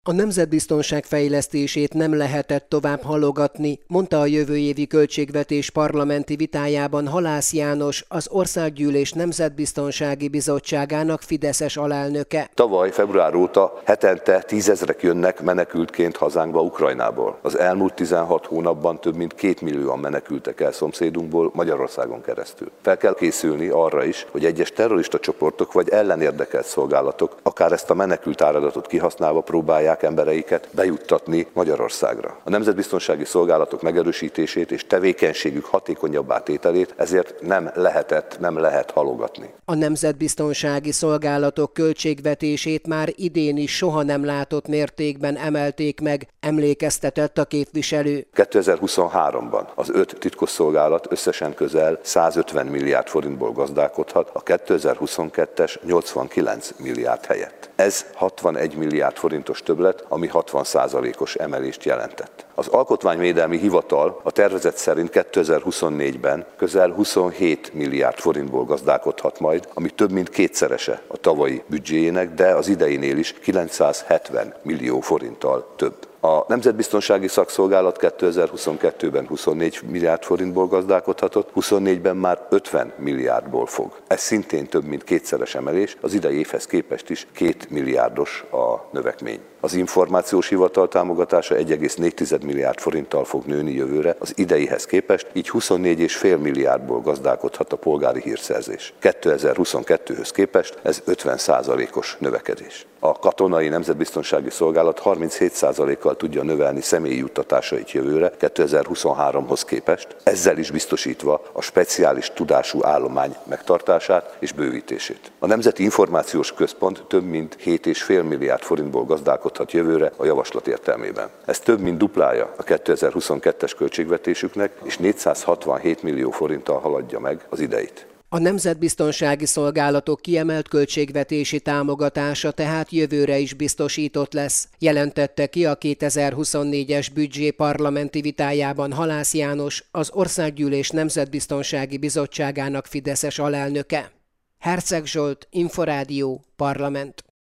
A nemzetbiztonság fejlesztését nem lehetett tovább halogatni, mondta a jövő évi költségvetés parlamenti vitájában Halász János, az Országgyűlés Nemzetbiztonsági Bizottságának fideszes alelnöke. Tavaly február óta hetente 10 000 jönnek menekültként hazánkba Ukrajnából. Az elmúlt 16 hónapban több mint 2 millióan menekültek el szomszédunkból Magyarországon keresztül. Fel kell készülni arra is, hogy egyes terrorista csoportok vagy ellenérdekelt szolgálatok akár ezt a menekült áradatot kihasználva próbálják embereiket bejuttatni Magyarországra. A nemzetbiztonsági szolgálatok megerősítését és tevékenységük hatékonyabbá tételét ezért nem lehet halogatni. A nemzetbiztonsági szolgálatok költségvetését már idén is soha nem látott mértékben emelték meg, emlékeztetett a képviselő. 2023-ban az 5 titkosszolgálat összesen közel 150 milliárd forintból gazdálkodhat a 2022-es 89 milliárd helyett. Ez 61 milliárd forintos többlet, ami 60%-os emelést jelentett. Az Alkotmányvédelmi Hivatal a tervezet szerint 2024-ben közel 27 milliárd forintból gazdálkodhat majd, ami több mint kétszerese a tavalyi büdzséjének, de az ideinél is 970 millió forinttal több. A Nemzetbiztonsági Szakszolgálat 2022-ben 24 milliárd forintból gazdálkodhatott, 24-ben már 50 milliárdból fog. Ez szintén több mint kétszeres emelés, az idei évhez képest is 2 milliárdos a növekmény. Az Információs Hivatal támogatása 1,4 milliárd forinttal fog nőni jövőre az ideihez képest, így 24,5 milliárdból gazdálkodhat a polgári hírszerzés. 2022-höz képest ez 50%-os növekedés. A Katonai Nemzetbiztonsági Szolgálat 37%-kal tudja növelni személyi juttatásait jövőre 2023-hoz képest, ezzel is biztosítva a speciális tudású állomány megtartását és bővítését. A Nemzeti Információs Központ több mint 7,5 milliárd forintból gazdálkodhat jövőre a javaslat értelmében. Ez több mint duplája a 2022-es költségvetésüknek, és 467 millió forinttal haladja meg az ideit. A nemzetbiztonsági szolgálatok kiemelt költségvetési támogatása tehát jövőre is biztosított lesz, jelentette ki a 2024-es büdzsé parlamenti vitájában Halász János, az Országgyűlés Nemzetbiztonsági Bizottságának fideszes alelnöke. Herceg Zsolt, Inforádió, Parlament.